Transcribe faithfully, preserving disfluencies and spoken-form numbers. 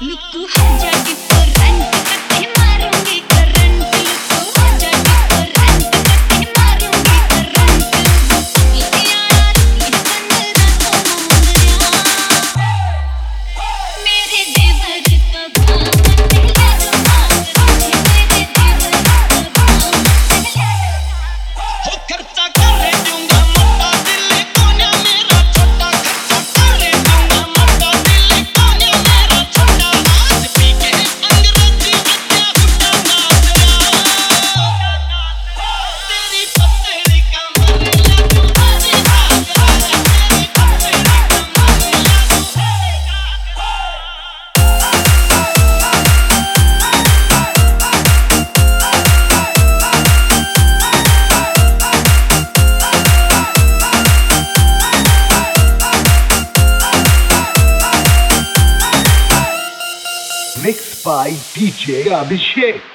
लुक्कू हजा के करंट कटे मारूंगी करंट लुक्कू हजा के करंट कटे मारूंगी करंट यारा इस बंदरा को मुंगरिया मेरे देवर का काम पहले रुमाल मेरे देवर का काम हो खर्चा करे दूंगा मोटा दिल कोने मेरा छोटा खर्चा करे दूंगा मोटा दिल कोने मेरा छोटा आज पी के अंग्रेजी बच्चा उठा तेरी पतली कमर लागू हरे घाघरा तेरी पतली कमर लागू हरे Mixed by D J Abhishek.